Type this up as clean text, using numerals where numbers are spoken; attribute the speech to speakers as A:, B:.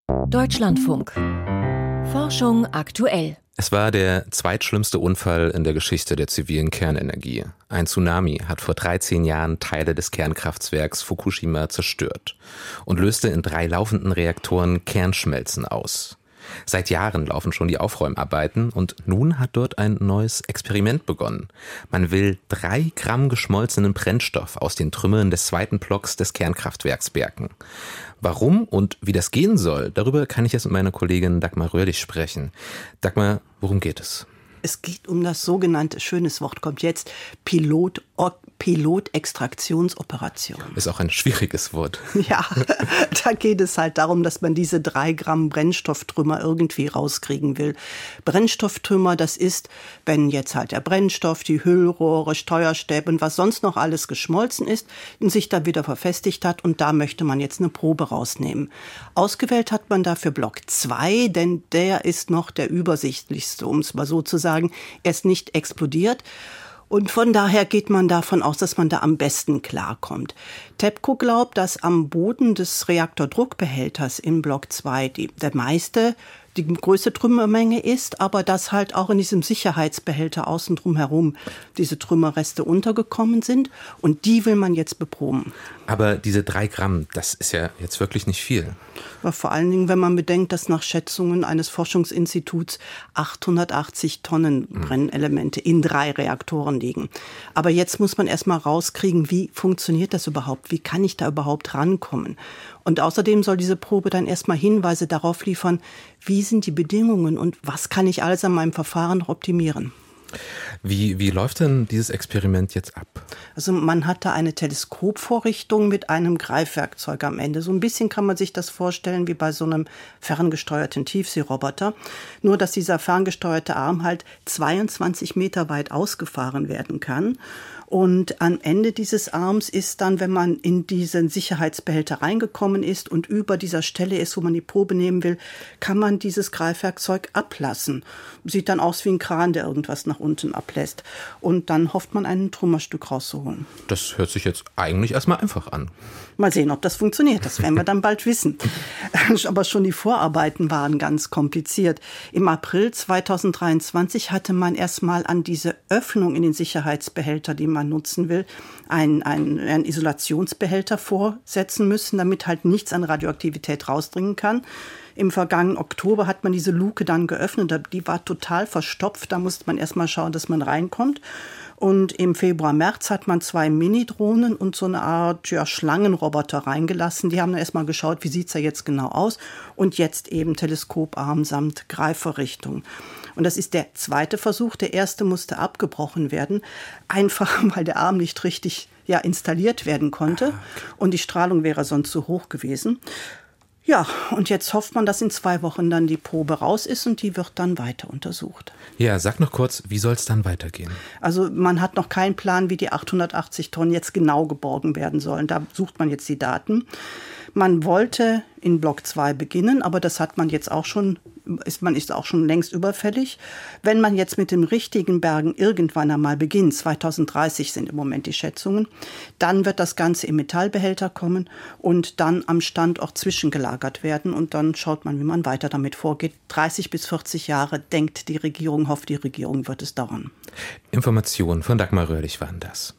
A: Deutschlandfunk. Forschung aktuell.
B: Es war der zweitschlimmste Unfall in der Geschichte der zivilen Kernenergie. Ein Tsunami hat vor 13 Jahren Teile des Kernkraftwerks Fukushima zerstört und löste in 3 laufenden Reaktoren Kernschmelzen aus. Seit Jahren laufen schon die Aufräumarbeiten und nun hat dort ein neues Experiment begonnen. Man will 3 Gramm geschmolzenen Brennstoff aus den Trümmern des zweiten Blocks des Kernkraftwerks bergen. Warum und wie das gehen soll, darüber kann ich jetzt mit meiner Kollegin Dagmar Röhrlich sprechen. Dagmar, worum geht es?
C: Es geht um das sogenannte, schönes Wort kommt jetzt, Pilotextraktionsoperation.
B: Ist auch ein schwieriges Wort.
C: Ja, da geht es halt darum, dass man diese 3 Gramm Brennstofftrümmer irgendwie rauskriegen will. Brennstofftrümmer, das ist, wenn jetzt halt der Brennstoff, die Hüllrohre, Steuerstäbe und was sonst noch alles geschmolzen ist und sich da wieder verfestigt hat, und da möchte man jetzt eine Probe rausnehmen. Ausgewählt hat man dafür Block 2, denn der ist noch der übersichtlichste, um es mal so zu sagen. Er ist nicht explodiert. Und von daher geht man davon aus, dass man da am besten klarkommt. TEPCO glaubt, dass am Boden des Reaktordruckbehälters in Block 2 die größte Trümmermenge ist, aber dass halt auch in diesem Sicherheitsbehälter außen drum herum diese Trümmerreste untergekommen sind, und die will man jetzt beproben.
B: Aber diese 3 Gramm, das ist ja jetzt wirklich nicht viel.
C: Aber vor allen Dingen, wenn man bedenkt, dass nach Schätzungen eines Forschungsinstituts 880 Tonnen Brennelemente in 3 Reaktoren liegen. Aber jetzt muss man erstmal rauskriegen, wie funktioniert das überhaupt? Wie kann ich da überhaupt rankommen? Und außerdem soll diese Probe dann erstmal Hinweise darauf liefern, wie sind die Bedingungen und was kann ich alles an meinem Verfahren noch optimieren.
B: Wie läuft denn dieses Experiment jetzt ab?
C: Also man hat da eine Teleskopvorrichtung mit einem Greifwerkzeug am Ende. So ein bisschen kann man sich das vorstellen wie bei so einem ferngesteuerten Tiefseeroboter. Nur, dass dieser ferngesteuerte Arm halt 22 Meter weit ausgefahren werden kann. Und am Ende dieses Arms ist dann, wenn man in diesen Sicherheitsbehälter reingekommen ist und über dieser Stelle ist, wo man die Probe nehmen will, kann man dieses Greifwerkzeug ablassen. Sieht dann aus wie ein Kran, der irgendwas nach unten ablässt. Und dann hofft man, ein Trümmerstück rauszuholen.
B: Das hört sich jetzt eigentlich erstmal einfach an.
C: Mal sehen, ob das funktioniert. Das werden wir dann bald wissen. Aber schon die Vorarbeiten waren ganz kompliziert. Im April 2023 hatte man erstmal an diese Öffnung in den Sicherheitsbehälter, die man nutzen will, einen Isolationsbehälter vorsetzen müssen, damit halt nichts an Radioaktivität rausdringen kann. Im vergangenen Oktober hat man diese Luke dann geöffnet. Die war total verstopft. Da musste man erstmal schauen, dass man reinkommt. Und im Februar, März hat man 2 Mini-Drohnen und so eine Art Schlangenroboter reingelassen. Die haben dann erstmal geschaut, wie sieht es ja jetzt genau aus. Und jetzt eben Teleskoparm samt Greifvorrichtung. Und das ist der zweite Versuch. Der erste musste abgebrochen werden. Einfach, weil der Arm nicht richtig installiert werden konnte. Und die Strahlung wäre sonst zu hoch gewesen. Ja, und jetzt hofft man, dass in 2 Wochen dann die Probe raus ist und die wird dann weiter untersucht.
B: Ja, sag noch kurz, wie soll es dann weitergehen?
C: Also man hat noch keinen Plan, wie die 880 Tonnen jetzt genau geborgen werden sollen. Da sucht man jetzt die Daten. Man wollte in Block 2 beginnen, aber das hat man jetzt auch schon, man ist auch schon längst überfällig. Wenn man jetzt mit dem richtigen Bergen irgendwann einmal beginnt, 2030 sind im Moment die Schätzungen, dann wird das Ganze im Metallbehälter kommen und dann am Standort zwischengelagert werden, und dann schaut man, wie man weiter damit vorgeht. 30 bis 40 Jahre denkt die Regierung, hofft die Regierung, wird es dauern.
B: Informationen von Dagmar Röhrlich waren das.